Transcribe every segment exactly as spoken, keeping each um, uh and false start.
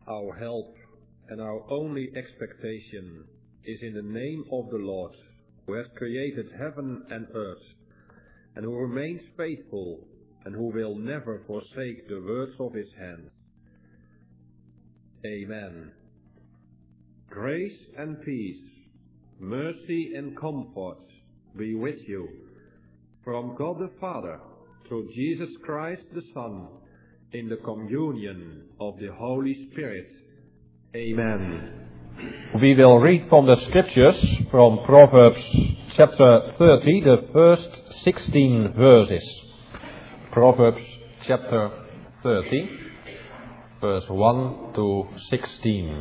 Our help and our only expectation is in the name of the Lord, who has created heaven and earth, and who remains faithful, and who will never forsake the words of his hand. Amen. Grace and peace, mercy and comfort be with you, from God the Father, through Jesus Christ the Son, in the communion of the Holy Spirit. Amen. We will read from the scriptures from Proverbs chapter thirty, the first sixteen verses. Proverbs chapter thirty, verse one to sixteen.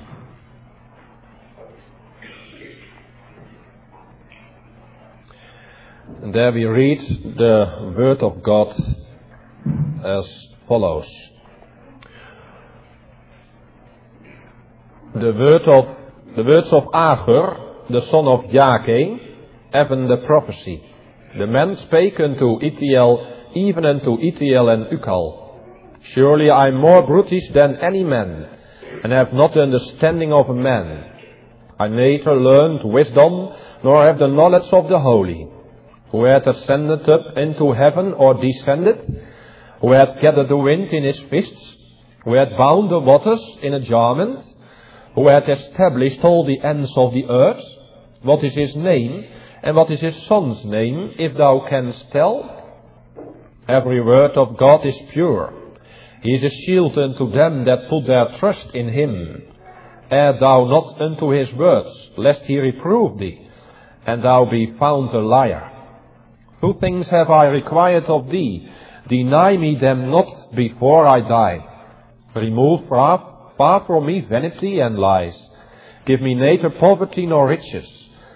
And there we read the word of God as follows. The word of the words of Agur, the son of Jake, even the prophecy. The man spake unto Ithiel, even unto Ithiel and Ukal. Surely I am more brutish than any man, and have not the understanding of a man. I neither learned wisdom, nor have the knowledge of the holy. Who hath ascended up into heaven, or descended? Who hath gathered the wind in his fists? Who hath bound the waters in a garment? Who hath established all the ends of the earth? What is his name, and what is his son's name, if thou canst tell? Every word of God is pure. He is a shield unto them that put their trust in him. Add thou not unto his words, lest he reprove thee, and thou be found a liar. Two things have I required of thee, deny me them not before I die. Remove far, far from me vanity and lies. Give me neither poverty nor riches.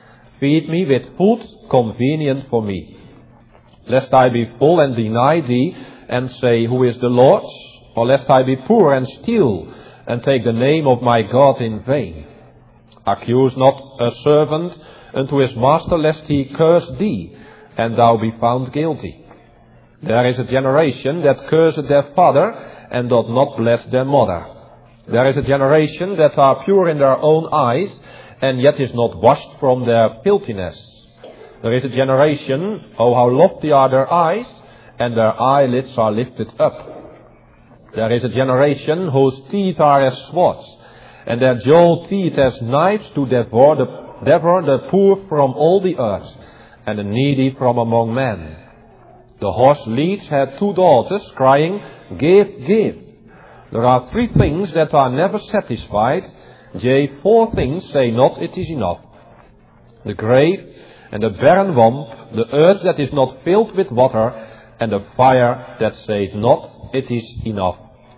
Feed me with food convenient for me. Lest I be full and deny thee, and say, Who is the Lord's? Or lest I be poor and steal, and take the name of my God in vain. Accuse not a servant unto his master, lest he curse thee, and thou be found guilty. There is a generation that curseth their father, and doth not bless their mother. There is a generation that are pure in their own eyes, and yet is not washed from their filthiness. There is a generation, oh how lofty are their eyes, and their eyelids are lifted up. There is a generation whose teeth are as swords, and their jaw teeth as knives to devour the, devour the poor from all the earth, and the needy from among men. The horse leech had two daughters, crying, Give, give. There are three things that are never satisfied, yea, four things say not it is enough. The grave and the barren womb, the earth that is not filled with water, and the fire that saith not it is enough.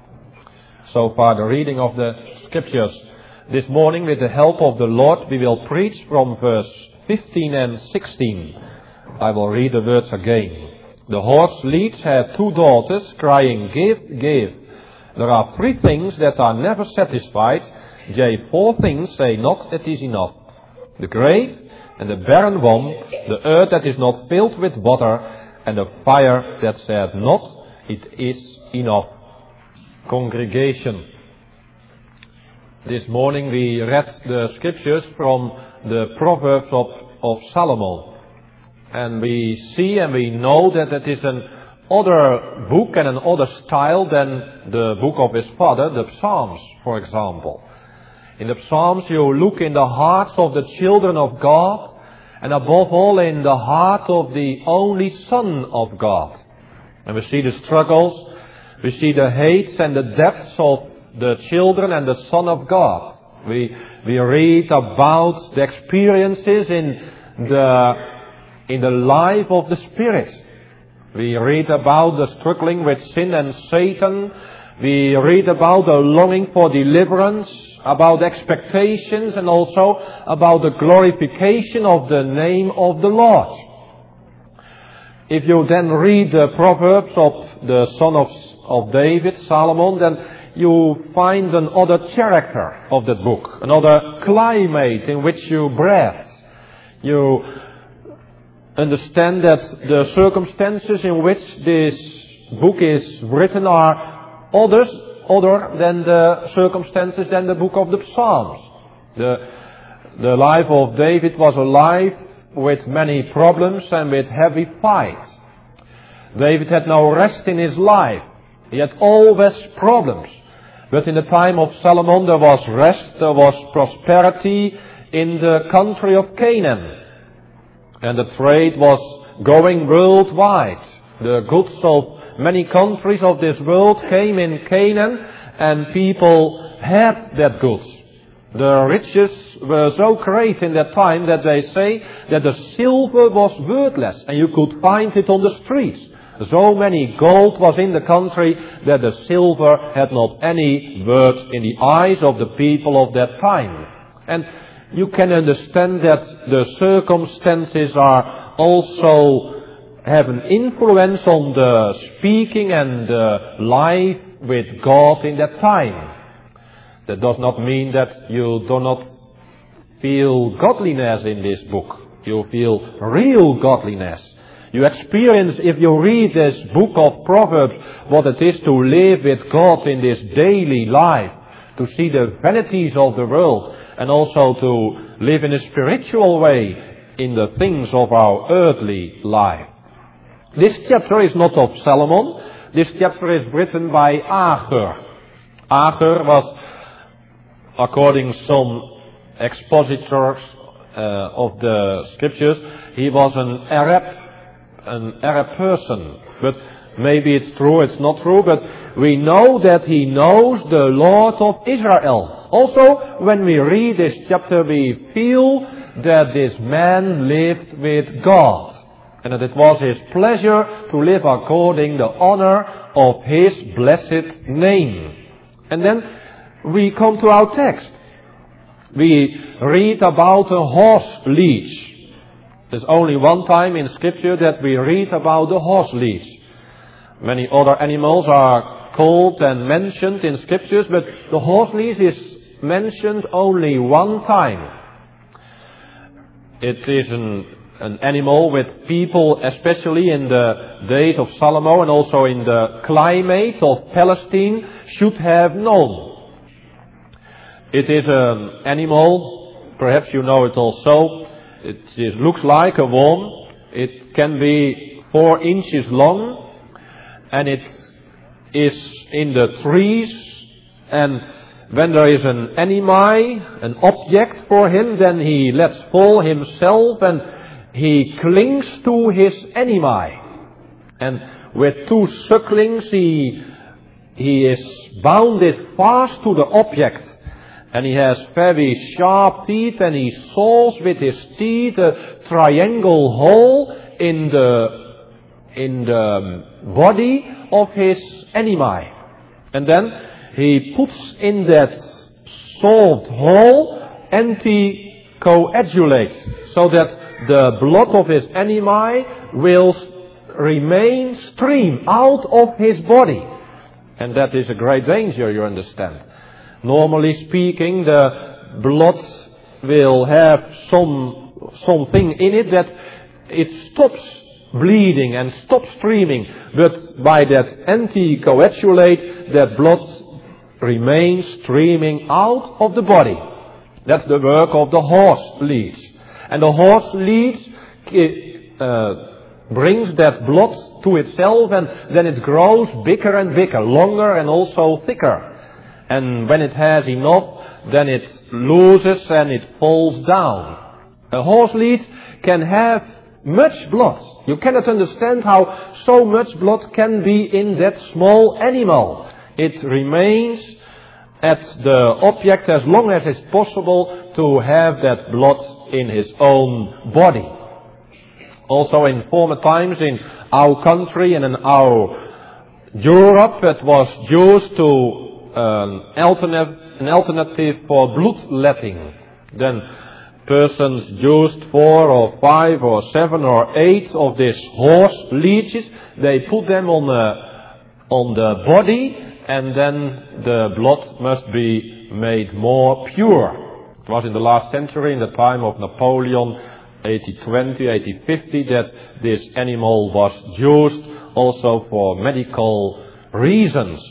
So far the reading of the scriptures. This morning, with the help of the Lord, we will preach from verse fifteen and sixteen. I will read the words again. The horse leech had two daughters, crying, Give, give. There are three things that are never satisfied, yea, four things say not it is enough. The grave and the barren womb, the earth that is not filled with water, and the fire that said not it is enough. Congregation. This morning we read the scriptures from the Proverbs of, of Solomon. And we see and we know that it is an other book and another style than the book of his father, the Psalms, for example. In the Psalms you look in the hearts of the children of God, and above all in the heart of the only Son of God. And we see the struggles, we see the hates and the depths of the children and the Son of God. We, we read about the experiences in the, in the life of the Spirit. We read about the struggling with sin and Satan. We read about the longing for deliverance, about expectations, and also about the glorification of the name of the Lord. If you then read the Proverbs of the son of, of David, Solomon, then you find another character of that book, another climate in which you breathe. You understand that the circumstances in which this book is written are others, other than the circumstances than the book of the Psalms. The, the life of David was a life with many problems and with heavy fights. David had no rest in his life. He had always problems. But in the time of Solomon there was rest, there was prosperity in the country of Canaan. And the trade was going worldwide. The goods of many countries of this world came in Canaan, and people had that goods. The riches were so great in that time that they say that the silver was worthless, and you could find it on the streets. So many gold was in the country that the silver had not any worth in the eyes of the people of that time. And you can understand that the circumstances are also have an influence on the speaking and the life with God in that time. That does not mean that you do not feel godliness in this book. You feel real godliness. You experience, if you read this book of Proverbs, what it is to live with God in this daily life, to see the vanities of the world, and also to live in a spiritual way in the things of our earthly life. This chapter is not of Solomon. This chapter is written by Agur. Agur was, according to some expositors uh, of the scriptures, he was an Arab an Arab person, but maybe it's true, it's not true, but we know that he knows the Lord of Israel. Also, when we read this chapter, we feel that this man lived with God, and that it was his pleasure to live according to the honor of his blessed name. And then we come to our text. We read about a horse leash. There's only one time in Scripture that we read about the horse leash. Many other animals are called and mentioned in Scriptures, but the horse leash is mentioned only one time. It is an, an animal with people, especially in the days of Solomon and also in the climate of Palestine, should have known. It is an animal, perhaps you know it also. It is, looks like a worm. It can be four inches long, and it is in the trees. And when there is an enemy, an object for him, then he lets fall himself and he clings to his enemy. And with two sucklings he he is bounded fast to the object. And he has very sharp teeth, and he saws with his teeth a triangle hole in the in the body of his enemy. And then he puts in that sawed hole anticoagulate, so that the blood of his enemy will remain stream out of his body. And that is a great danger, you understand. Normally speaking, the blood will have some something in it that it stops bleeding and stops streaming. But by that anticoagulate, that blood remains streaming out of the body. That's the work of the horse leash. And the horse leash uh, brings that blood to itself, and then it grows bigger and bigger, longer and also thicker. And when it has enough, then it loses and it falls down. A horse lead can have much blood. You cannot understand how so much blood can be in that small animal. It remains at the object as long as it's possible to have that blood in his own body. Also in former times in our country and in our Europe, it was used to An alternative, an alternative for bloodletting. Then persons used four or five or seven or eight of these horse leeches. They put them on a, on the body, and then the blood must be made more pure. It was in the last century, in the time of Napoleon, eighteen twenty, eighteen fifty, that this animal was used also for medical reasons.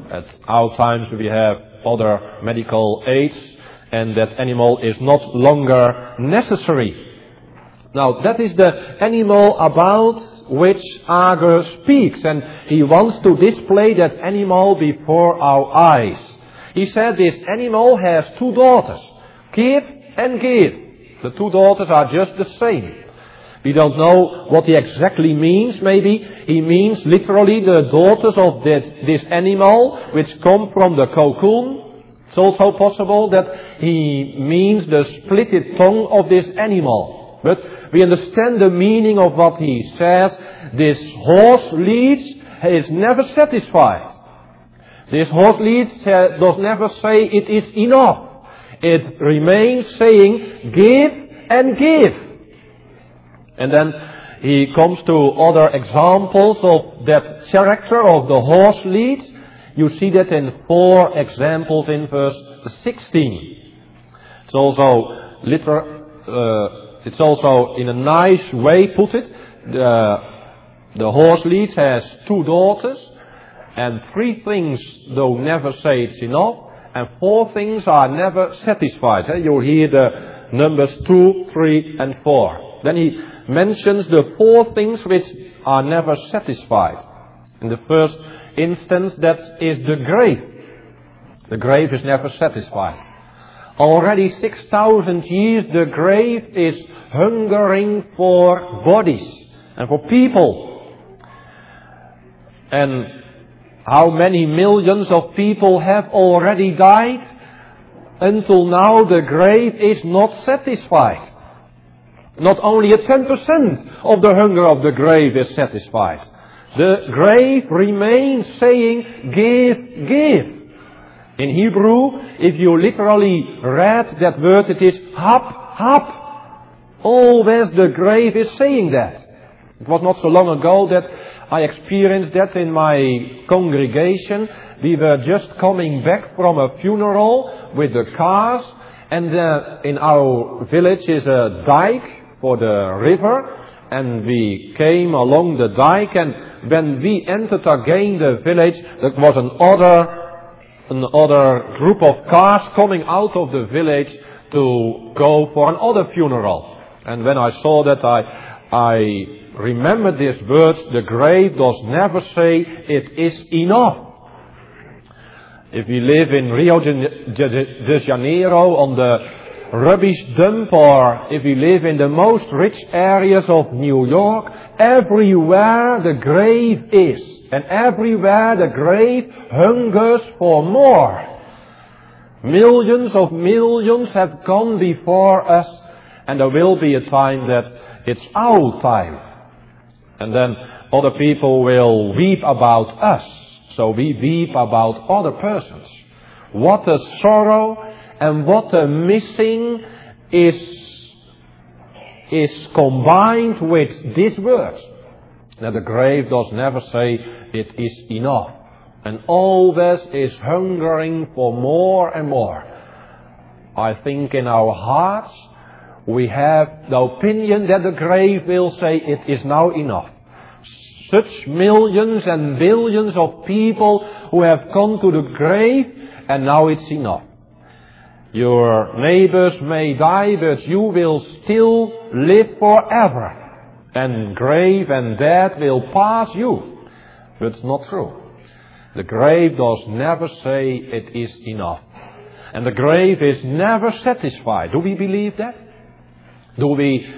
At our times we have other medical aids, and that animal is not longer necessary. Now that is the animal about which Agur speaks, and he wants to display that animal before our eyes. He said this animal has two daughters, Give and Give. The two daughters are just the same. We don't know what he exactly means. Maybe he means literally the daughters of that, this animal which come from the cocoon. It's also possible that he means the splitted tongue of this animal. But we understand the meaning of what he says. This horse leads is never satisfied. This horse leads uh, does never say it is enough. It remains saying give and give. And then he comes to other examples of that character of the horse lead. You see that in four examples in verse sixteen. It's also liter, uh, it's also in a nice way put it. The, the horse lead has two daughters, and three things though never say it's enough, and four things are never satisfied. Eh? You'll hear the numbers two, three, and four. Then he mentions the four things which are never satisfied. In the first instance, that is the grave. The grave is never satisfied. Already six thousand years, the grave is hungering for bodies and for people. And how many millions of people have already died? Until now, the grave is not satisfied. Not only a ten percent of the hunger of the grave is satisfied. The grave remains saying, give, give. In Hebrew, if you literally read that word, it is hap, hap. Always the grave is saying that. It was not so long ago that I experienced that in my congregation. We were just coming back from a funeral with the cars, and uh, in our village is a dike for the river, and we came along the dike, and when we entered again the village, there was another, another group of cars coming out of the village to go for another funeral. And when I saw that, I, I remembered these words, the grave does never say it is enough. If we live in Rio de Janeiro on the rubbish dump, or if we live in the most rich areas of New York, everywhere the grave is, and everywhere the grave hungers for more. Millions of millions have gone before us, and there will be a time that it's our time. And then other people will weep about us, so we weep about other persons. What a sorrow and what a missing is, is combined with these words. That the grave does never say it is enough, and always is hungering for more and more. I think in our hearts we have the opinion that the grave will say it is now enough. Such millions and billions of people who have come to the grave, and now it's enough. Your neighbors may die, but you will still live forever. And grave and death will pass you. But it's not true. The grave does never say it is enough. And the grave is never satisfied. Do we believe that? Do we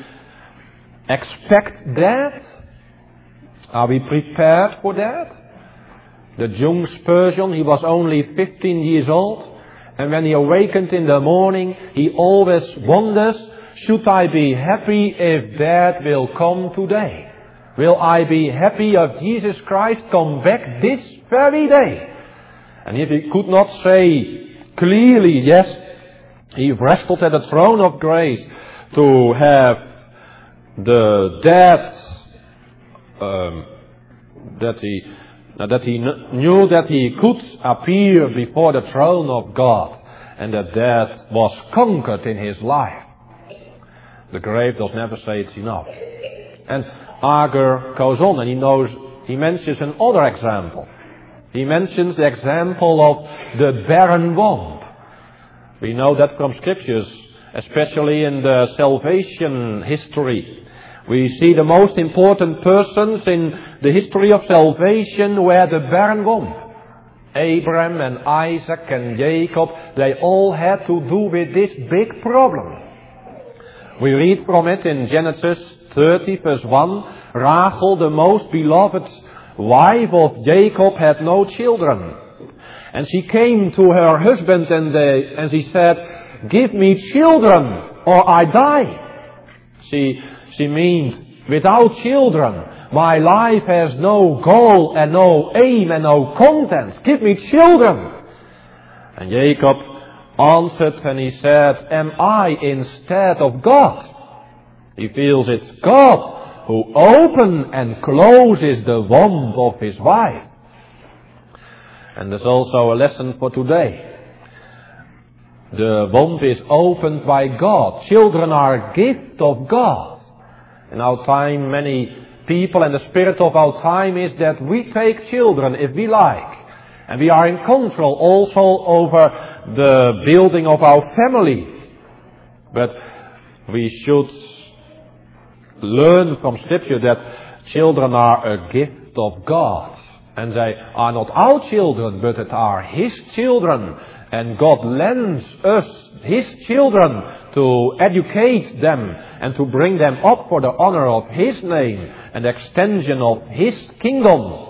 expect that? Are we prepared for that? The young Spurgeon, he was only fifteen years old. And when he awakened in the morning, he always wonders, should I be happy if that will come today? Will I be happy if Jesus Christ come back this very day? And if he could not say clearly, yes, he wrestled at the throne of grace to have the death, um, that he that he knew that he could appear before the throne of God, and that death was conquered in his life. The grave does never say it's enough. And Agur goes on, and he knows, he mentions another example. He mentions the example of the barren womb. We know that from scriptures, especially in the salvation history. We see the most important persons in the history of salvation were the barren womb. Abraham and Isaac and Jacob, they all had to do with this big problem. We read from it in Genesis thirty verse one, Rachel, the most beloved wife of Jacob, had no children. And she came to her husband and, they, and she said, "Give me children or I die." She, she means, without children, my life has no goal and no aim and no content. Give me children. And Jacob answered and he said, "Am I instead of God?" He feels it's God who opens and closes the womb of his wife. And there's also a lesson for today. The womb is opened by God. Children are a gift of God. In our time, many people, and the spirit of our time is that we take children if we like. And we are in control also over the building of our family. But we should learn from Scripture that children are a gift of God. And they are not our children, but it are His children. And God lends us, His children, to educate them and to bring them up for the honor of His name and the extension of His kingdom.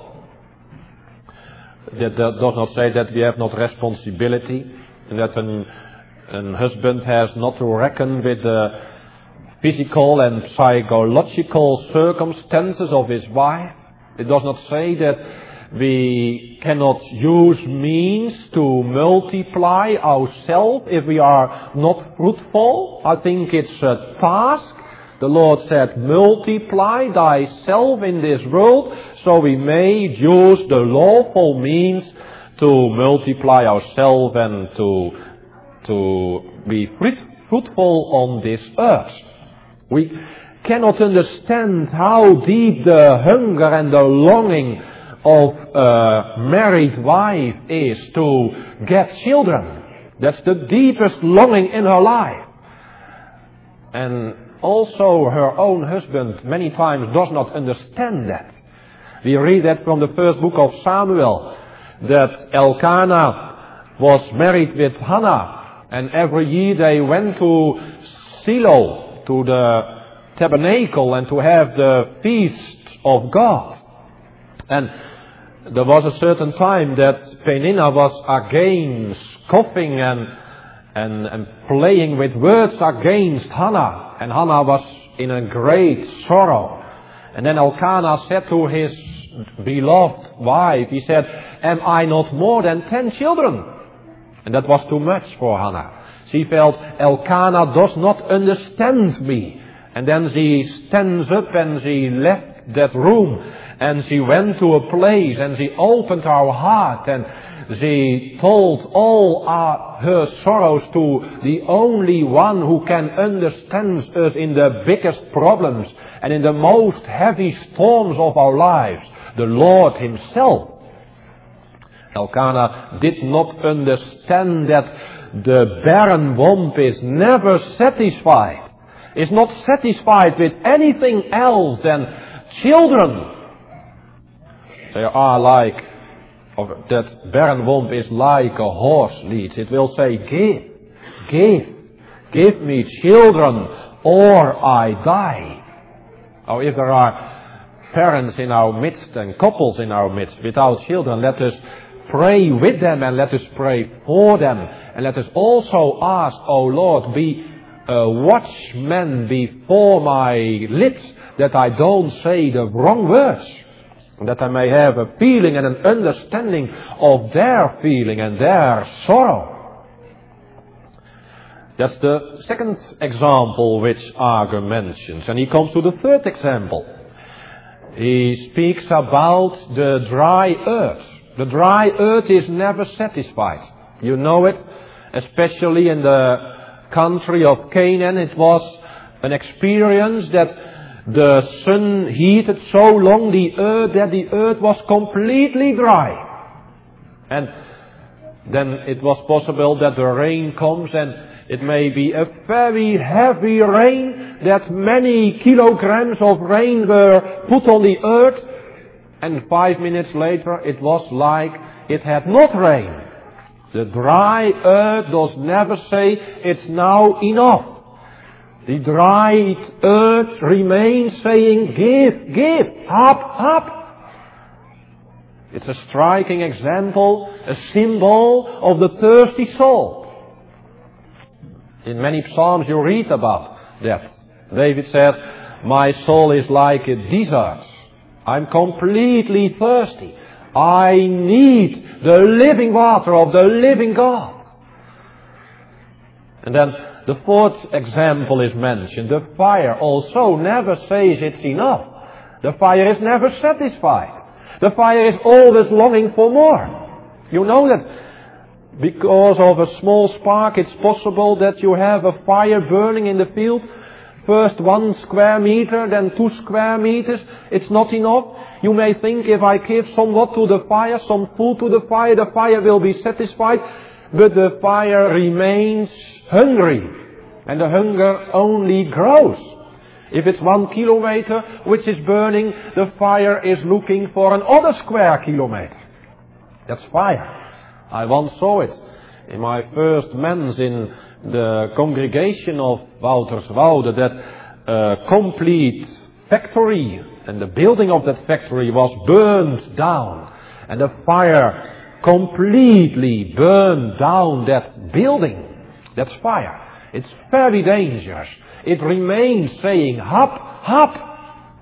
That does not say that we have not responsibility and that an, an husband has not to reckon with the physical and psychological circumstances of his wife. It does not say that we cannot use means to multiply ourselves if we are not fruitful. I think it's a task. The Lord said, "Multiply thyself in this world," so we may use the lawful means to multiply ourselves and to, to be fruitful on this earth. We cannot understand how deep the hunger and the longing of a married wife is to get children. That's the deepest longing in her life. And also her own husband many times does not understand that. We read that from the first book of Samuel, that Elkanah was married with Hannah, and every year they went to Shiloh, to the tabernacle, and to have the feast of God. And there was a certain time that Peninnah was again scoffing and, and, and playing with words against Hannah. And Hannah was in a great sorrow. And then Elkanah said to his beloved wife, he said, "Am I not more than ten children?" And that was too much for Hannah. She felt, Elkanah does not understand me. And then she stands up and she left that room. And she went to a place and she opened her heart and she told all our, her sorrows to the only one who can understand us in the biggest problems and in the most heavy storms of our lives, the Lord Himself. Elkanah did not understand that the barren womb is never satisfied. Is not satisfied with anything else than children. They are like, or that barren womb is like a horse leads. It will say, "Give, give, give me children or I die." Or if there are parents in our midst and couples in our midst without children, let us pray with them and let us pray for them. And let us also ask, "Oh Lord, be a watchman before my lips, that I don't say the wrong words. That I may have a feeling and an understanding of their feeling and their sorrow." That's the second example which Agur mentions. And he comes to the third example. He speaks about the dry earth. The dry earth is never satisfied. You know it, especially in the country of Canaan. It was an experience that the sun heated so long the earth that the earth was completely dry. And then it was possible that the rain comes, and it may be a very heavy rain, that many kilograms of rain were put on the earth, and five minutes later it was like it had not rained. The dry earth does never say it's now enough. The dried earth remains saying, give, give, up, up. It's a striking example, a symbol of the thirsty soul. In many psalms you read about that. David said, my soul is like a desert. I'm completely thirsty. I need the living water of the living God. And then the fourth example is mentioned. The fire also never says it's enough. The fire is never satisfied. The fire is always longing for more. You know that because of a small spark it's possible that you have a fire burning in the field. First one square meter, then two square meters. It's not enough. You may think, if I give somewhat to the fire, some food to the fire, the fire will be satisfied. But the fire remains hungry. And the hunger only grows. If it's one kilometer which is burning, the fire is looking for another square kilometer. That's fire. I once saw it in my first men's in the congregation of Wouterswoude, that a complete factory, and the building of that factory was burned down. And the fire completely burned down that building. That's fire. It's very dangerous. It remains saying, hop, hop.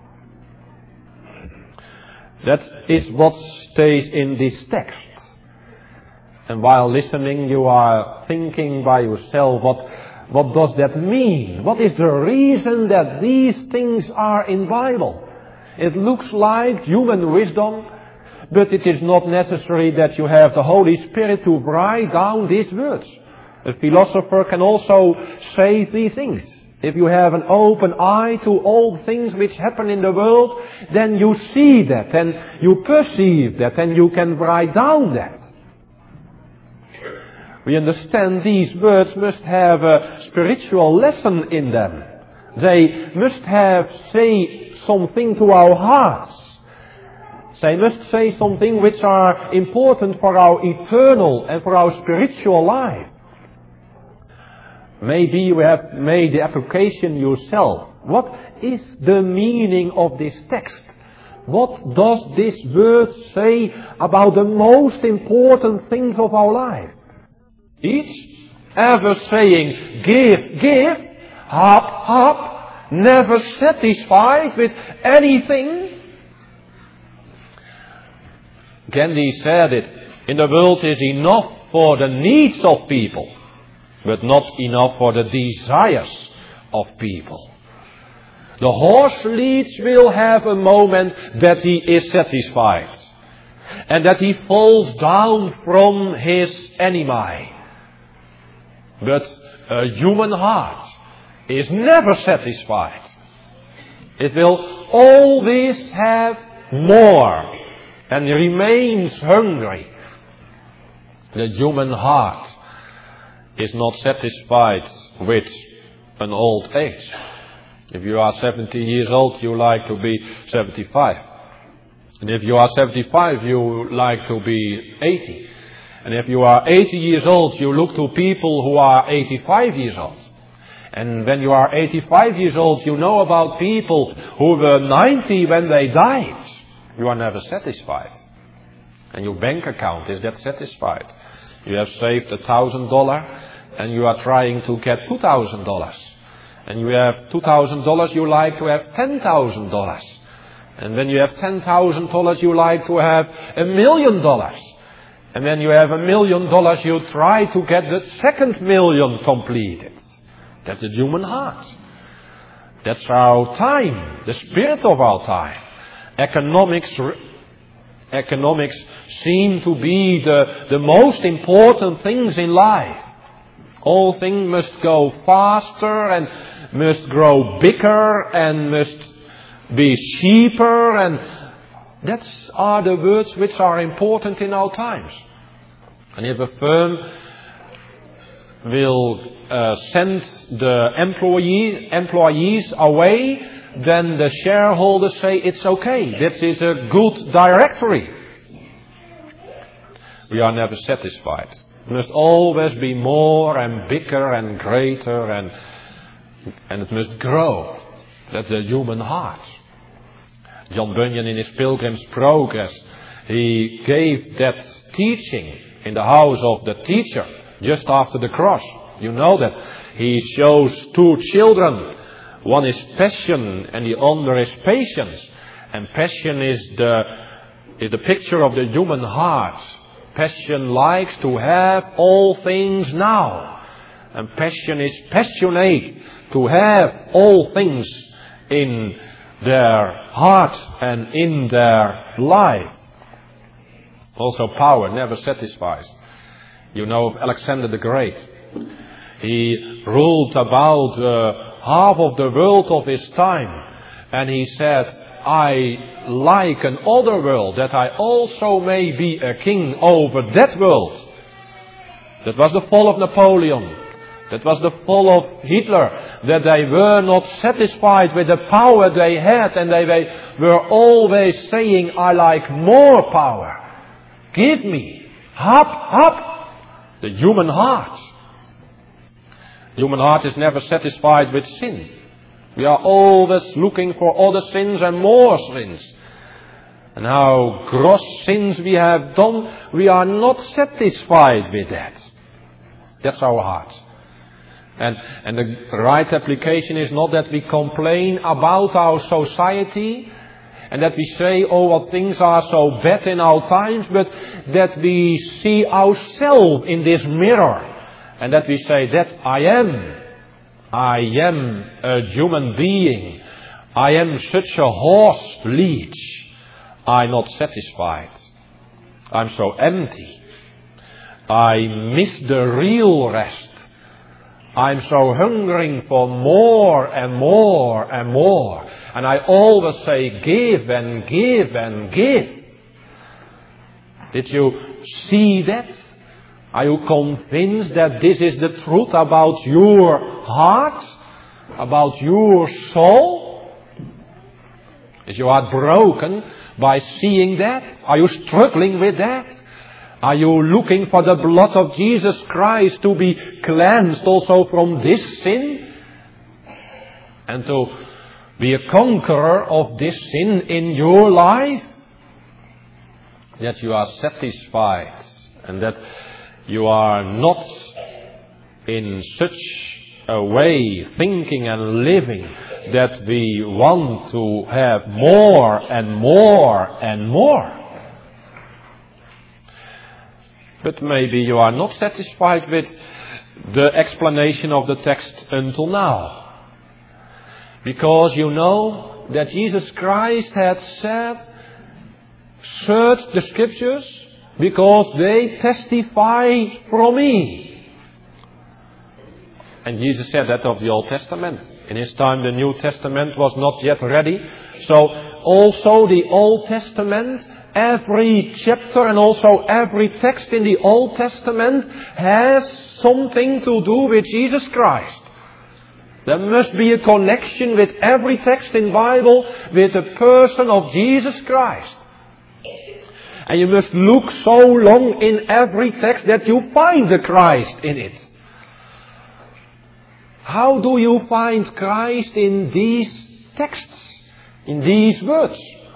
That is what stays in this text. And while listening, you are thinking by yourself, what, what does that mean? What is the reason that these things are in Bible? It looks like human wisdom, but it is not necessary that you have the Holy Spirit to write down these words. A philosopher can also say these things. If you have an open eye to all things which happen in the world, then you see that, and you perceive that, and you can write down that. We understand these words must have a spiritual lesson in them. They must have say something to our hearts. They must say something which are important for our eternal and for our spiritual life. Maybe you have made the application yourself. What is the meaning of this text? What does this word say about the most important things of our life? Each ever saying, give, give, hop, hop, never satisfied with anything. Gandhi said it, in the world is enough for the needs of people, but not enough for the desires of people. The horse leech will have a moment that he is satisfied, and that he falls down from his enemy. But a human heart is never satisfied. It will always have more and remains hungry. The human heart is not satisfied with an old age. If you are seventy years old, you like to be seventy-five. And if you are seventy-five, you like to be eighty. And if you are eighty years old, you look to people who are eighty-five years old. And when you are eighty-five years old, you know about people who were ninety when they died. You are never satisfied. And your bank account is that satisfied. You have saved a thousand dollars and you are trying to get two thousand dollars. And you have two thousand dollars, you like to have ten thousand dollars. And when you have ten thousand dollars, you like to have a million dollars. And when you have a million dollars, you try to get the second million completed. That's the human heart. That's our time, the spirit of our time. Economics, economics seem to be the, the most important things in life. All things must go faster and must grow bigger and must be cheaper, and that are the words which are important in our times. And if a firm will uh, send the employee, employees away, then the shareholders say it's okay. This is a good directory. We are never satisfied. It must always be more and bigger and greater, and and it must grow. That's the human heart. John Bunyan, in his Pilgrim's Progress, he gave that teaching in the house of the teacher just after the cross. You know that. He shows two children. One is passion and the other is patience. And passion is the, is the picture of the human heart. Passion likes to have all things now. And passion is passionate to have all things in their heart and in their life. Also, power never satisfies. You know of Alexander the Great. He ruled about uh, half of the world of his time. And he said, I like an other world, that I also may be a king over that world. That was the fall of Napoleon. That was the fall of Hitler. That they were not satisfied with the power they had. And they were always saying, I like more power. Give me. Hop, hop. The human heart. The human heart is never satisfied with sin. We are always looking for other sins and more sins. And how gross sins we have done, we are not satisfied with that. That's our heart. And, and the right application is not that we complain about our society and that we say, oh, what things are so bad in our times, but that we see ourselves in this mirror and that we say that I am. I am a human being. I am such a horse leech. I'm not satisfied. I'm so empty. I miss the real rest. I'm so hungering for more and more and more. And I always say give and give and give. Did you see that? Are you convinced that this is the truth about your heart? About your soul? Is your heart broken by seeing that? Are you struggling with that? Are you looking for the blood of Jesus Christ to be cleansed also from this sin? And to be a conqueror of this sin in your life? That you are satisfied and that you are not in such a way thinking and living that we want to have more and more and more. But maybe you are not satisfied with the explanation of the text until now. Because you know that Jesus Christ had said, search the scriptures because they testify from me. And Jesus said that of the Old Testament. In his time the New Testament was not yet ready. So also the Old Testament, every chapter and also every text in the Old Testament has something to do with Jesus Christ. There must be a connection with every text in the Bible with the person of Jesus Christ. And you must look so long in every text that you find the Christ in it. How do you find Christ in these texts, in these words?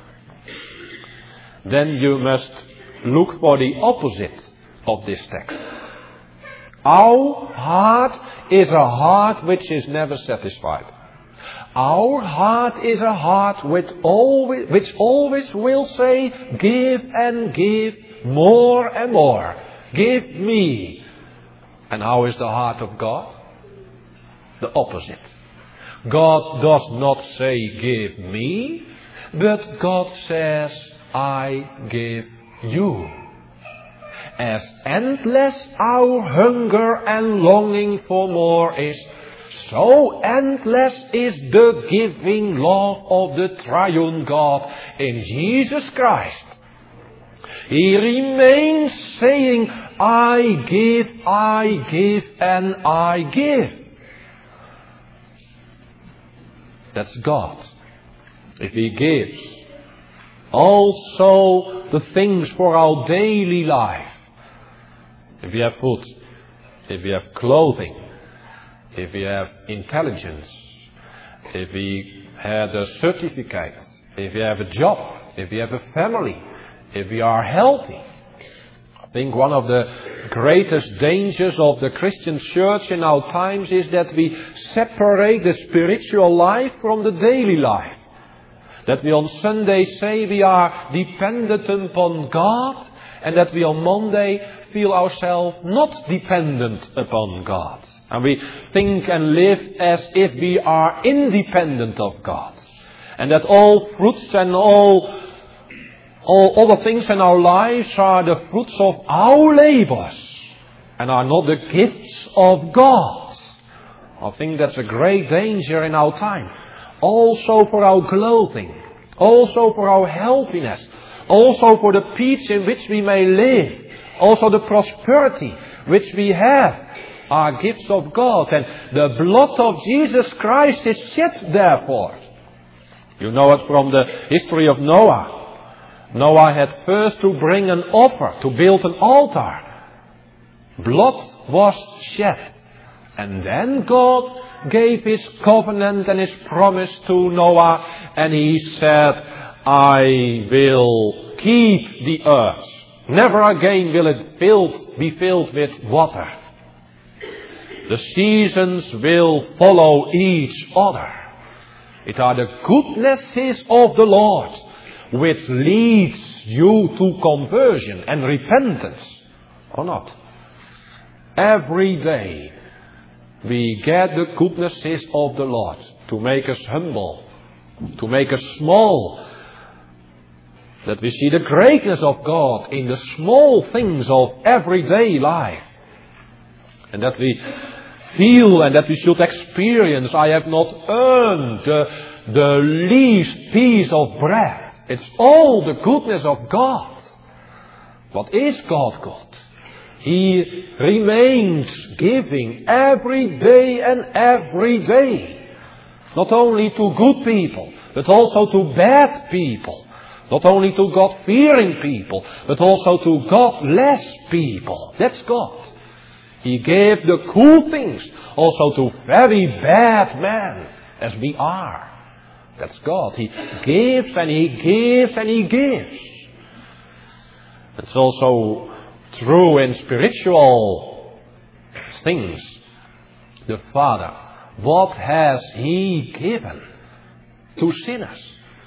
Then you must look for the opposite of this text. Our heart is a heart which is never satisfied. Our heart is a heart which always, which always will say, give and give more and more. Give me. And how is the heart of God? The opposite. God does not say, give me, but God says, I give you. As endless our hunger and longing for more is, so endless is the giving love of the triune God in Jesus Christ. He remains saying, I give, I give, and I give. That's God. If He gives also the things for our daily life, if we have food, if we have clothing, if we have intelligence, if we had a certificate, if we have a job, if we have a family, if we are healthy. I think one of the greatest dangers of the Christian church in our times is that we separate the spiritual life from the daily life. That we on Sunday say we are dependent upon God, and that we on Monday feel ourselves not dependent upon God. And we think and live as if we are independent of God. And that all fruits and all, all other things in our lives are the fruits of our labors and are not the gifts of God. I think that's a great danger in our time. Also for our clothing, also for our healthiness, also for the peace in which we may live, also the prosperity which we have, are gifts of God. And the blood of Jesus Christ is shed therefore. You know it from the history of Noah. Noah had first to bring an offer, to build an altar. Blood was shed. And then God gave His covenant and His promise to Noah, and He said, I will keep the earth. Never again will it filled, be filled with water. The seasons will follow each other. It are the goodnesses of the Lord which leads you to conversion and repentance, or not? Every day we get the goodnesses of the Lord to make us humble, to make us small, that we see the greatness of God in the small things of everyday life, and that we feel and that we should experience, I have not earned the, the least piece of bread. It's all the goodness of God. What is God good? He remains giving every day and every day. Not only to good people, but also to bad people. Not only to God-fearing people, but also to godless people. That's God. He gave the cool things also to very bad men, as we are. That's God. He gives and He gives and He gives. It's also true in spiritual things. The Father, what has He given to sinners?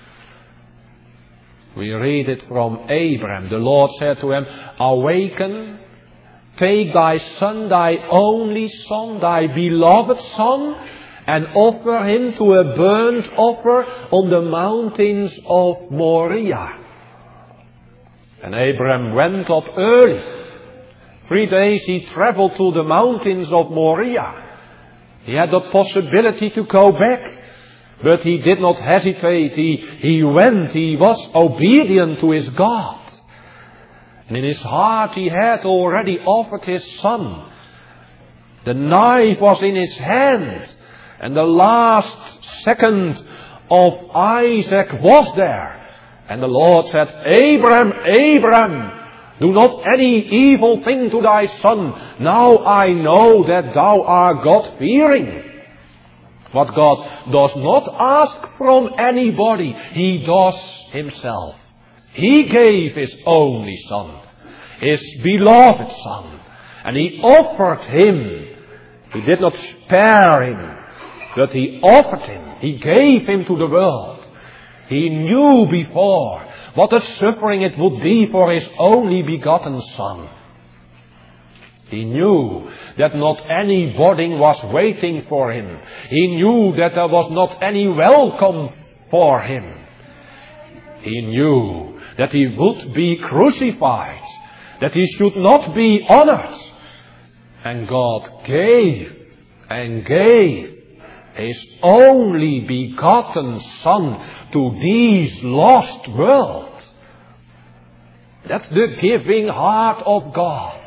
We read it from Abraham. The Lord said to him, awaken, take thy son, thy only son, thy beloved son, and offer him to a burnt offer on the mountains of Moriah. And Abraham went up early. Three days he traveled to the mountains of Moriah. He had the possibility to go back, but he did not hesitate. He, he went, he was obedient to his God. And in his heart he had already offered his son. The knife was in his hand. And the last second of Isaac was there. And the Lord said, Abraham, Abraham, do not any evil thing to thy son. Now I know that thou art God-fearing. What God does not ask from anybody, He does Himself. He gave His only Son, His beloved Son, and He offered Him. He did not spare Him, but He offered Him. He gave Him to the world. He knew before what a suffering it would be for His only begotten Son. He knew that not anybody was waiting for Him. He knew that there was not any welcome for Him. He knew that He would be crucified, that He should not be honored. And God gave and gave His only begotten Son to this lost world. That's the giving heart of God.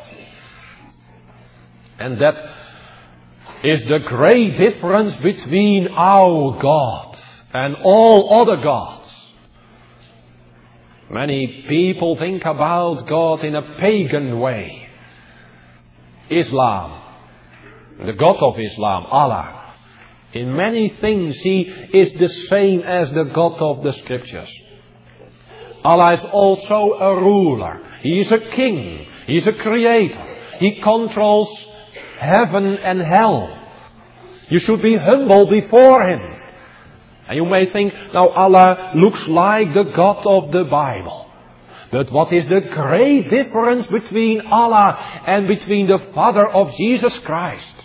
And that is the great difference between our God and all other gods. Many people think about God in a pagan way. Islam, the God of Islam, Allah. In many things He is the same as the God of the Scriptures. Allah is also a ruler. He is a king. He is a creator. He controls heaven and hell. You should be humble before Him. And you may think, now Allah looks like the God of the Bible. But what is the great difference between Allah and between the Father of Jesus Christ?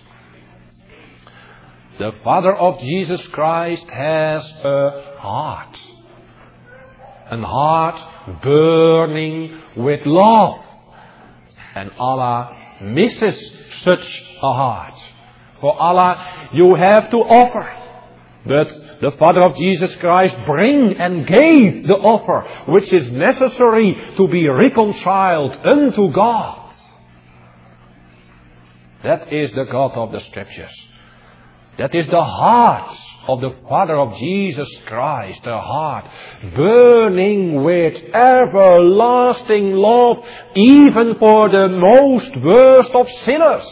The Father of Jesus Christ has a heart. A heart burning with love. And Allah misses such a heart. For Allah you have to offer. But the Father of Jesus Christ bring and gave the offer which is necessary to be reconciled unto God. That is the God of the Scriptures. That is the heart of the Father of Jesus Christ. A heart burning with everlasting love even for the most worst of sinners.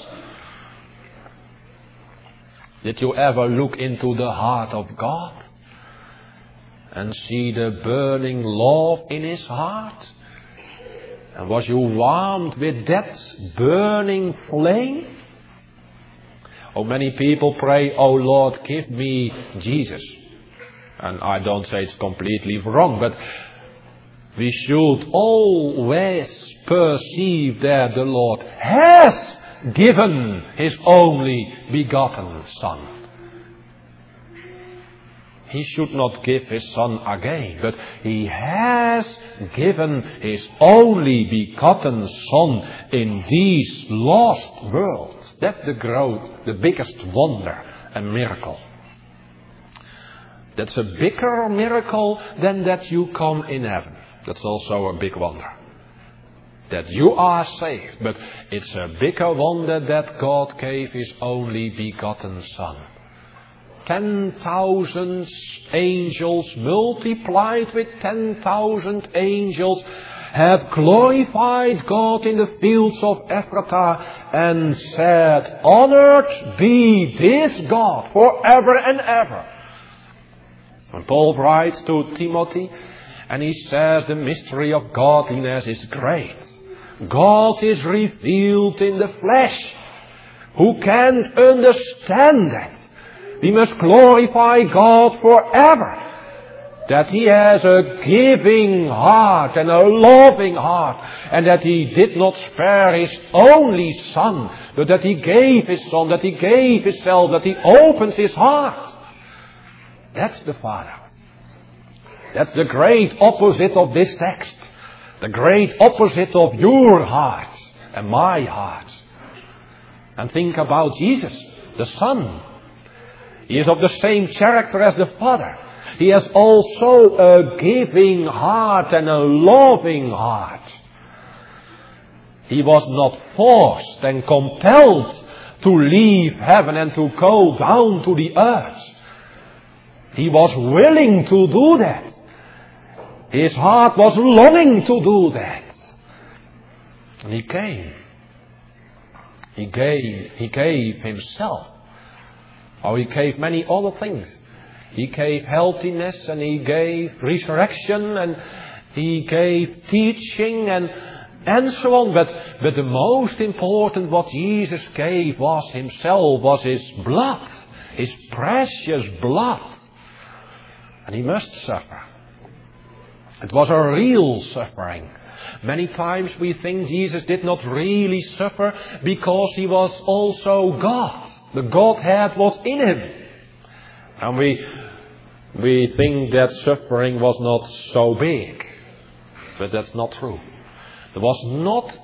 Did you ever look into the heart of God and see the burning love in His heart? And was you warmed with that burning flame? Oh, many people pray, oh Lord, give me Jesus. And I don't say it's completely wrong, but we should always perceive that the Lord has given His only begotten Son. He should not give His Son again, but He has given His only begotten Son in this lost world. That's the growth, the biggest wonder and miracle. That's a bigger miracle than that you come in heaven. That's also a big wonder. That you are saved, but it's a bigger wonder that God gave His only begotten Son. Ten thousand angels multiplied with ten thousand angels have glorified God in the fields of Ephratah and said, honored be this God forever and ever. And Paul writes to Timothy and he says the mystery of godliness is great. God is revealed in the flesh. Who can't understand that? We must glorify God forever. That He has a giving heart and a loving heart. And that He did not spare His only Son. But that He gave His Son, that He gave Himself, that He opens His heart. That's the Father. That's the great opposite of this text. The great opposite of your heart and my heart. And think about Jesus, the Son. He is of the same character as the Father. He has also a giving heart and a loving heart. He was not forced and compelled to leave heaven and to go down to the earth. He was willing to do that. His heart was longing to do that. And He came. He gave, he gave Himself. Or He gave many other things. He gave healthiness and He gave resurrection and He gave teaching and, and so on. But, but the most important what Jesus gave was Himself, was His blood. His precious blood. And He must suffer. It was a real suffering. Many times we think Jesus did not really suffer because He was also God. The Godhead was in Him. And we, we think that suffering was not so big. But that's not true. There was not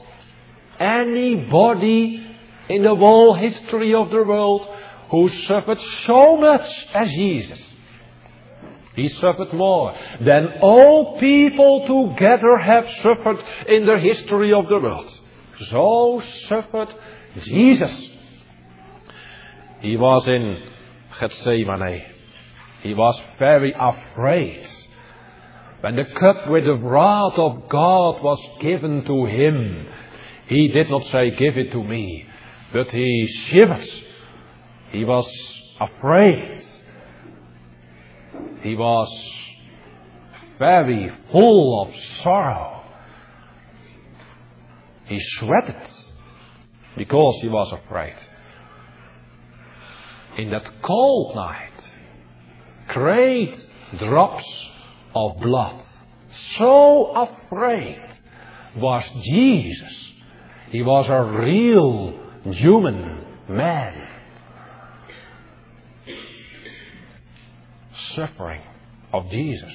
anybody in the whole history of the world who suffered so much as Jesus. He suffered more than all people together have suffered in the history of the world. So suffered Jesus. He was in Gethsemane. He was very afraid. When the cup with the wrath of God was given to him, he did not say, "Give it to me," but he shivered. He was afraid. He was very full of sorrow. He sweated because he was afraid. In that cold night, great drops of blood. So afraid was Jesus. He was a real human man. Suffering of Jesus.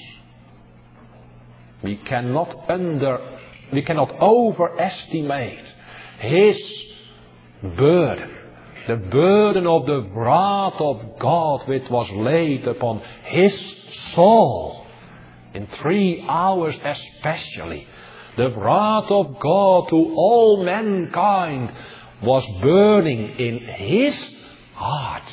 We cannot under, we cannot overestimate his burden. The burden of the wrath of God which was laid upon his soul. In three hours especially, the wrath of God to all mankind was burning in his heart.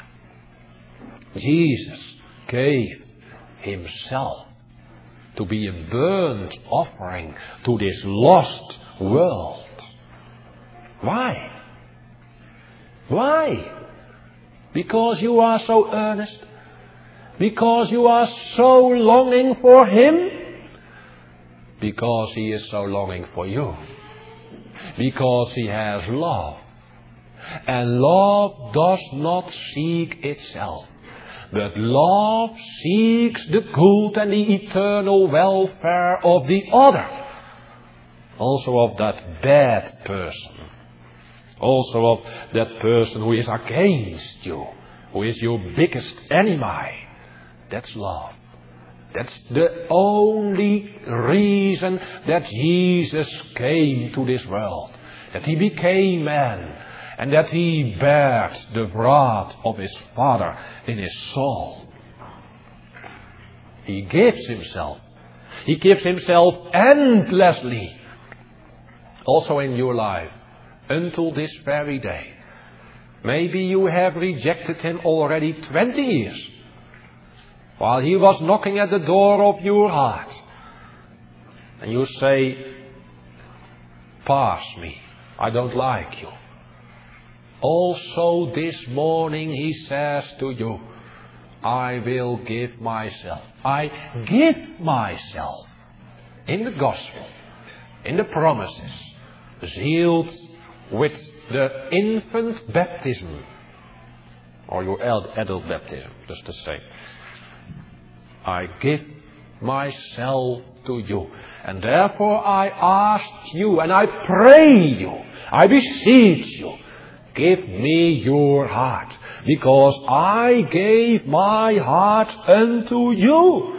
Jesus gave himself to be a burnt offering to this lost world. Why? Why? Because you are so earnest? Because you are so longing for him? Because he is so longing for you. Because he has love. And love does not seek itself. But love seeks the good and the eternal welfare of the other. Also of that bad person. Also of that person who is against you. Who is your biggest enemy. That's love. That's the only reason that Jesus came to this world. That he became man. And that he bared the wrath of his Father in his soul. He gives himself. He gives himself endlessly. Also in your life. Until this very day. Maybe you have rejected him already twenty years. While he was knocking at the door of your heart. And you say, pass me. I don't like you. Also this morning he says to you, I will give myself. I give myself in the gospel, in the promises, sealed with the infant baptism, or your adult baptism, just the same. I give myself to you. And therefore I ask you, and I pray you, I beseech you, give me your heart, because I gave my heart unto you.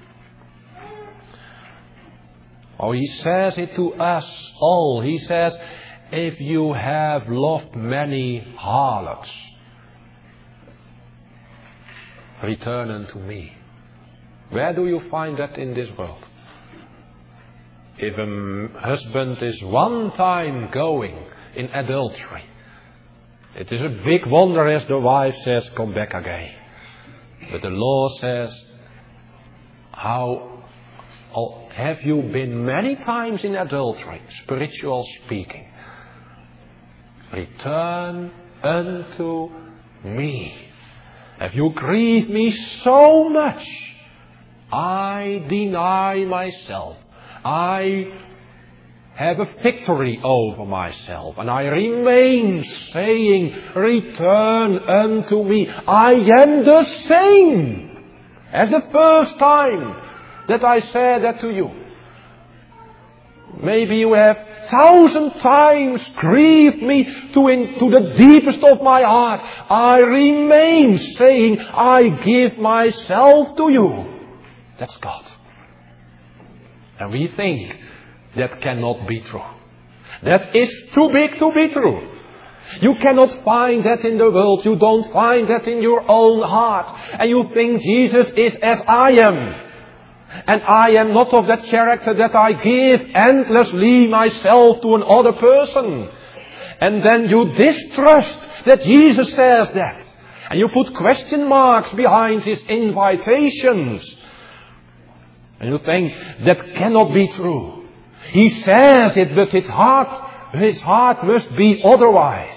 Oh, he says it to us all. He says, if you have loved many harlots, return unto me. Where do you find that in this world? If a husband is one time going in adultery, it is a big wonder as the wife says, come back again. But the law says, how have you been many times in adultery, spiritual speaking? Return unto me. Have you grieved me so much? I deny myself. I have a victory over myself. And I remain saying, return unto me. I am the same as the first time that I said that to you. Maybe you have thousand times grieved me to, in, to the deepest of my heart. I remain saying, I give myself to you. That's God. And we think that cannot be true. That is too big to be true. You cannot find that in the world. You don't find that in your own heart. And you think Jesus is as I am. And I am not of that character that I give endlessly myself to another person. And then you distrust that Jesus says that. And you put question marks behind his invitations. And you think that cannot be true. He says it, but his heart, his heart must be otherwise.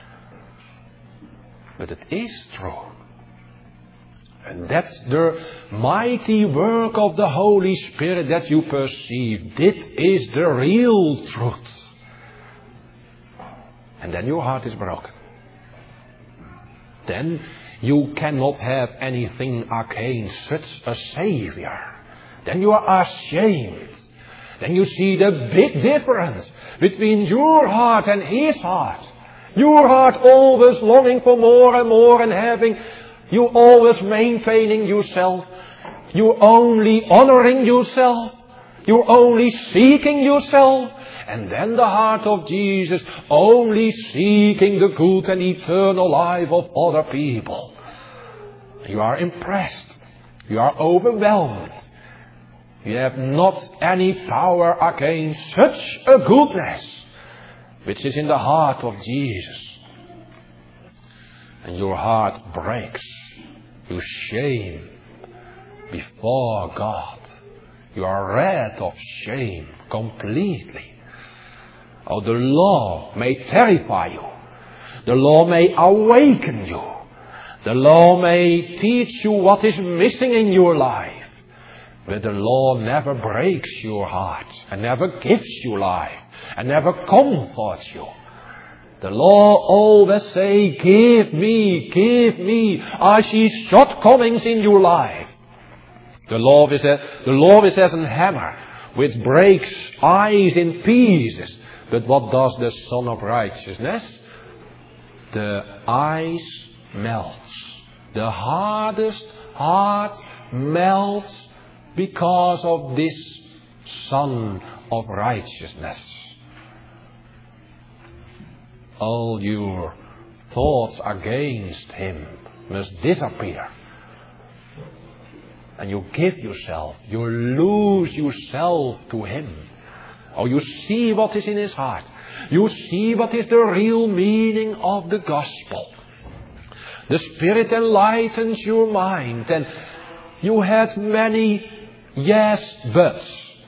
But it is true. And that's the mighty work of the Holy Spirit that you perceive. This is the real truth. And then your heart is broken. Then you cannot have anything against such a Savior. Then you are ashamed. Then you see the big difference between your heart and his heart. Your heart always longing for more and more and having, you always maintaining yourself. You only honoring yourself. You only seeking yourself. And then the heart of Jesus only seeking the good and eternal life of other people. You are impressed. You are overwhelmed. You have not any power against such a goodness which is in the heart of Jesus. And your heart breaks. You shame before God. You are red of shame completely. Oh, the law may terrify you. The law may awaken you. The law may teach you what is missing in your life. But the law never breaks your heart and never gives you life and never comforts you. The law always say, give me, give me. I see shortcomings in your life. The law is, a, the law is as a hammer which breaks ice in pieces. But what does the Son of Righteousness? The ice melts. The hardest heart melts because of this Son of Righteousness. All your thoughts against him must disappear. And you give yourself, you lose yourself to him. Oh, you see what is in his heart. You see what is the real meaning of the gospel. The Spirit enlightens your mind. And you had many yes buts.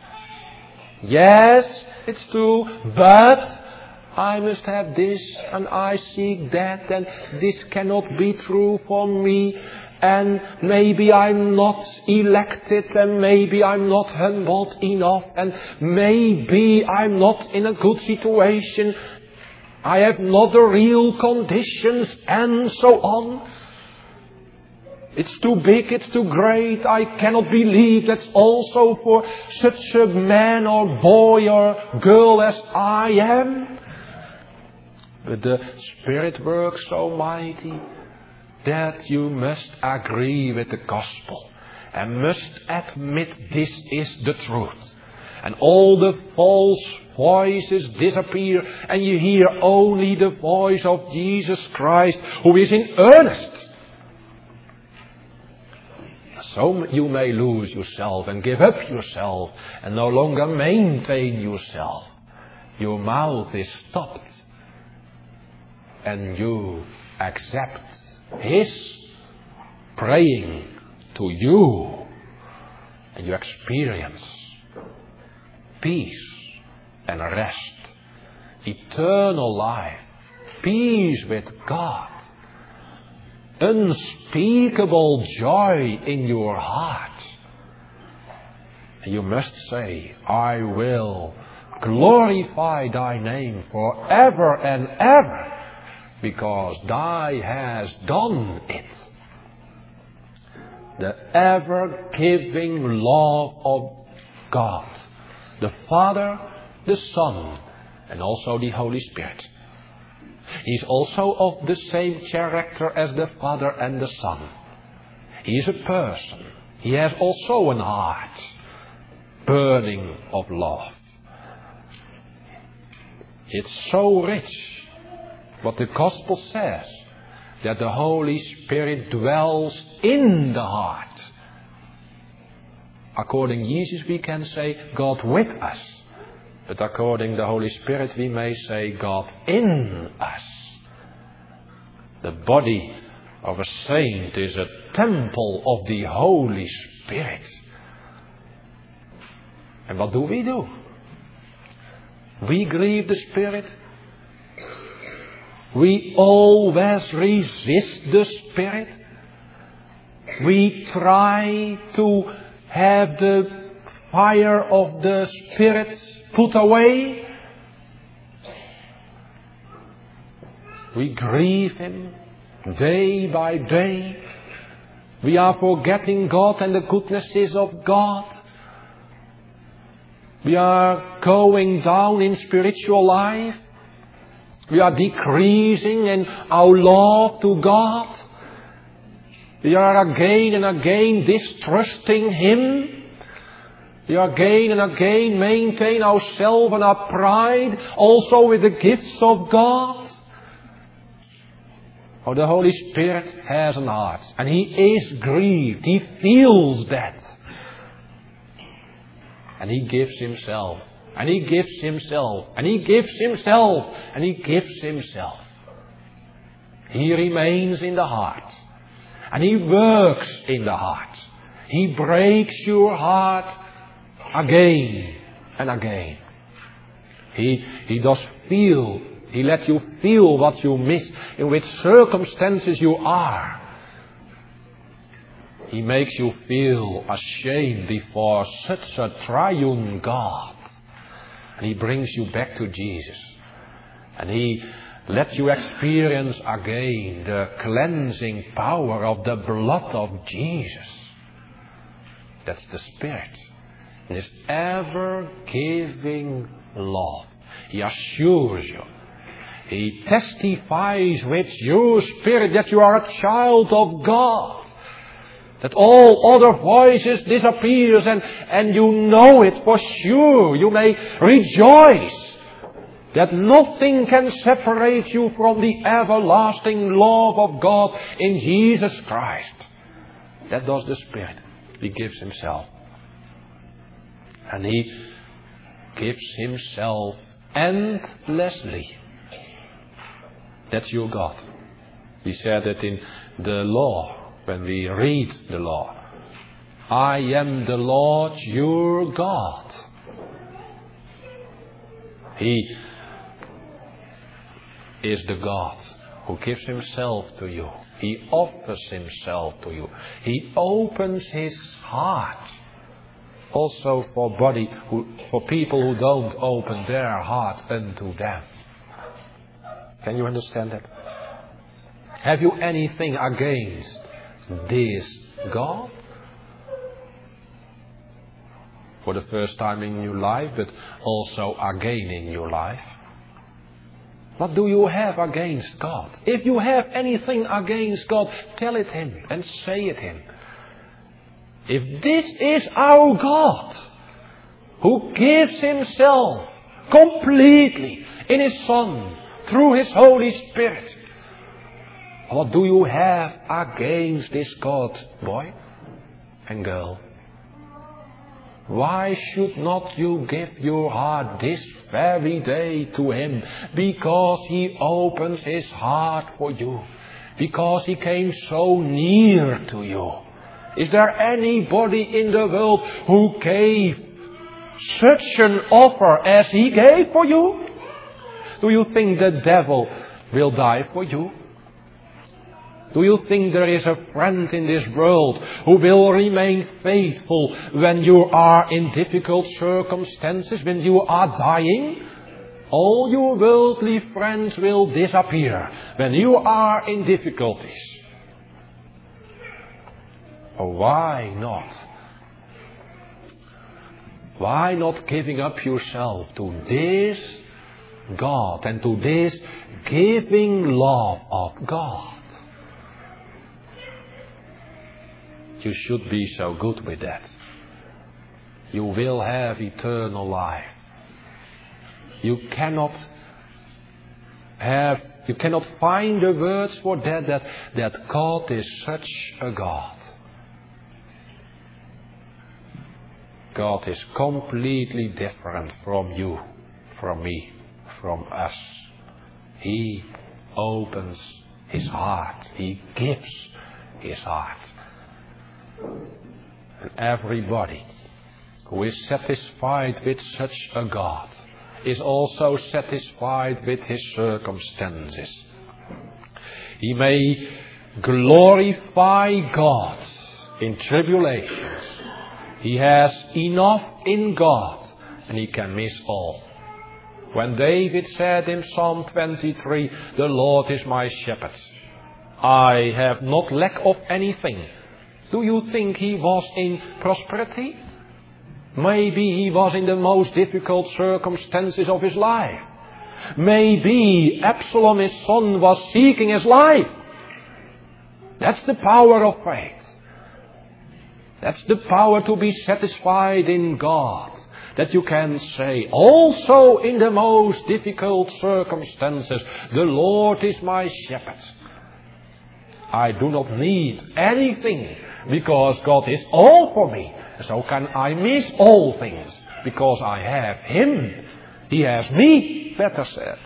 Yes, it's true, but I must have this and I seek that and this cannot be true for me. And maybe I'm not elected and maybe I'm not humbled enough and maybe I'm not in a good situation. I have not the real conditions and so on. It's too big, it's too great. I cannot believe that's also for such a man or boy or girl as I am. But the Spirit works so mighty that you must agree with the gospel and must admit this is the truth. And all the false voices disappear and you hear only the voice of Jesus Christ who is in earnest. So you may lose yourself and give up yourself and no longer maintain yourself. Your mouth is stopped and you accept his praying to you and you experience peace and rest, eternal life, peace with God, unspeakable joy in your heart. And you must say, I will glorify thy name forever and ever, because thy has done it. The ever-giving love of God, the Father, the Son, and also the Holy Spirit. He is also of the same character as the Father and the Son. He is a person. He has also an heart, burning of love. It's so rich what the Gospel says, that the Holy Spirit dwells in the heart. According to Jesus we can say God with us. But according to the Holy Spirit we may say God in us. The body of a saint is a temple of the Holy Spirit. And what do we do? We grieve the Spirit. We always resist the Spirit. We try to have the fire of the Spirit put away. We grieve Him day by day. We are forgetting God and the goodnesses of God. We are going down in spiritual life. We are decreasing in our love to God. We are again and again distrusting Him. We again and again maintain ourselves and our pride, also with the gifts of God. Oh, the Holy Spirit has an heart, and He is grieved. He feels that. And He gives Himself, and He gives Himself, and He gives Himself, and He gives Himself. He remains in the heart, and He works in the heart. He breaks your heart again and again. He, he does feel, He lets you feel what you miss, in which circumstances you are. He makes you feel ashamed before such a triune God. And He brings you back to Jesus. And He lets you experience again the cleansing power of the blood of Jesus. That's the Spirit. And His ever-giving love. He assures you. He testifies with your spirit that you are a child of God. That all other voices disappears and, and you know it for sure. You may rejoice that nothing can separate you from the everlasting love of God in Jesus Christ. That does the Spirit. He gives Himself. And He gives Himself endlessly. That's your God. We said that in the law. When we read the law, I am the Lord your God. He is the God who gives Himself to you. He offers Himself to you. He opens His heart. Also for body, who, for people who don't open their heart unto them. Can you understand that? Have you anything against this God? For the first time in your life, but also again in your life. What do you have against God? If you have anything against God, tell it Him and say it Him. If this is our God, who gives Himself completely in His Son, through His Holy Spirit, what do you have against this God, boy and girl? Why should not you give your heart this very day to Him? Because He opens His heart for you. Because He came so near to you. Is there anybody in the world who gave such an offer as He gave for you? Do you think the devil will die for you? Do you think there is a friend in this world who will remain faithful when you are in difficult circumstances, when you are dying? All your worldly friends will disappear when you are in difficulties. Oh, why not? Why not giving up yourself to this God and to this giving love of God? You should be so good with that. You will have eternal life. You cannot have You cannot find the words for that, that, that God is such a God. God is completely different from you, from me, from us. He opens His heart. He gives His heart. And everybody who is satisfied with such a God is also satisfied with his circumstances. He may glorify God in tribulations. He has enough in God and he can miss all. When David said in Psalm twenty-three, "The Lord is my shepherd, I have not lack of anything." Do you think he was in prosperity? Maybe he was in the most difficult circumstances of his life. Maybe Absalom, his son, was seeking his life. That's the power of faith. That's the power to be satisfied in God. That you can say, also in the most difficult circumstances, "The Lord is my shepherd. I do not need anything because God is all for me. So can I miss all things because I have Him. He has me," better said.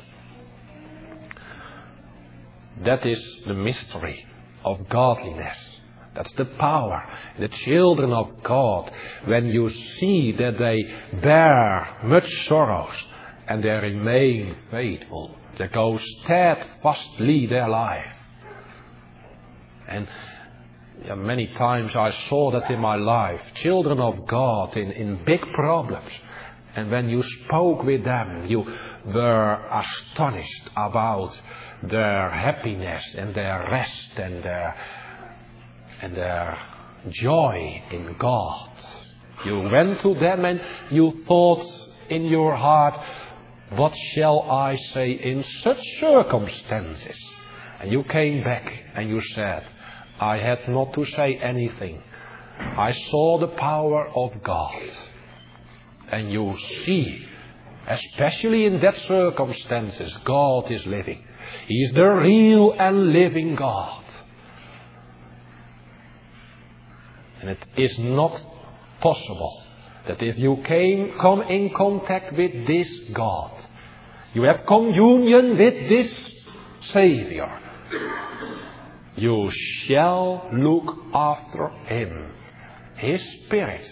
That is the mystery of godliness. That's the power. The children of God, when you see that they bear much sorrows and they remain faithful, they go steadfastly their life. And yeah, many times I saw that in my life. Children of God in, in big problems. And when you spoke with them, you were astonished about their happiness and their rest and their, and their joy in God. You went to them and you thought in your heart, "What shall I say in such circumstances?" And you came back and you said, "I had not to say anything. I saw the power of God." And you see, especially in that circumstances, God is living. He is the real and living God. And it is not possible that if you came, come in contact with this God, you have communion with this Savior, you shall look after Him. His Spirit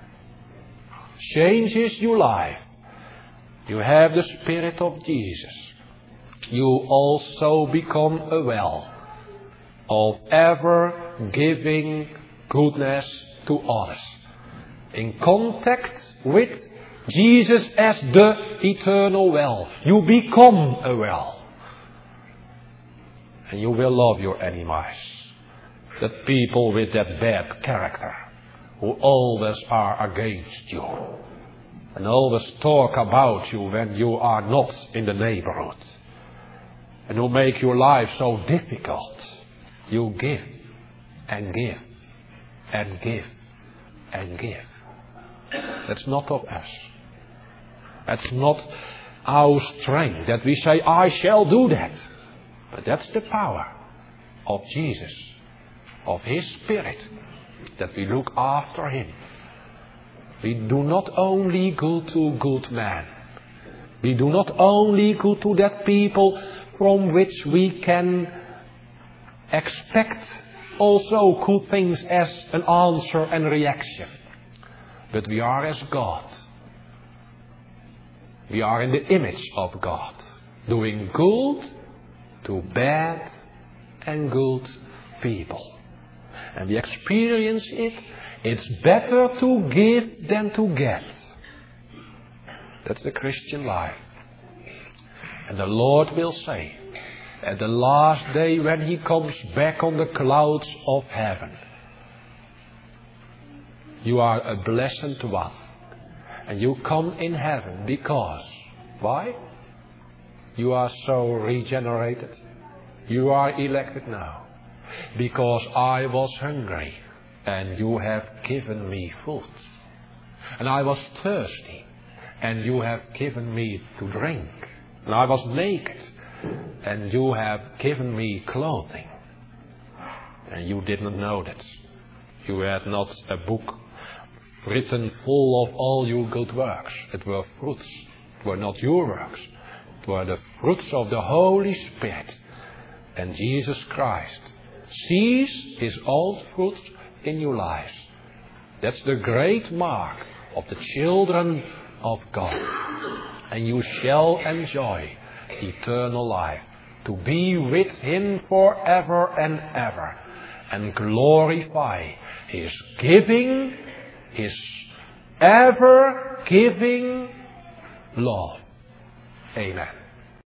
changes your life. You have the Spirit of Jesus. You also become a well of ever-giving goodness to others. In contact with Jesus as the eternal well, you become a well. And you will love your enemies. The people with that bad character, who always are against you. And always talk about you when you are not in the neighborhood. And who make your life so difficult. You give and give and give and give. That's not of us. That's not our strength that we say, "I shall do that." But that's the power of Jesus, of His Spirit, that we look after Him. We do not only go to good men. We do not only go to that people from which we can expect also good things as an answer and reaction. But we are as God. We are in the image of God, doing good to bad and good people. And we experience it. It's better to give than to get. That's the Christian life. And the Lord will say, at the last day when He comes back on the clouds of heaven, "You are a blessed one. And you come in heaven because," why? "You are so regenerated. You are elected now. Because I was hungry and you have given me food. And I was thirsty and you have given me to drink. And I was naked and you have given me clothing. And you did not know that. You had not a book written full of all your good works. It were fruits. It were not your works. It were the fruits of the Holy Spirit. And Jesus Christ sees his own fruits in your lives. That's the great mark of the children of God. And you shall enjoy eternal life, to be with him forever and ever, and glorify his giving, his ever giving love. Amen.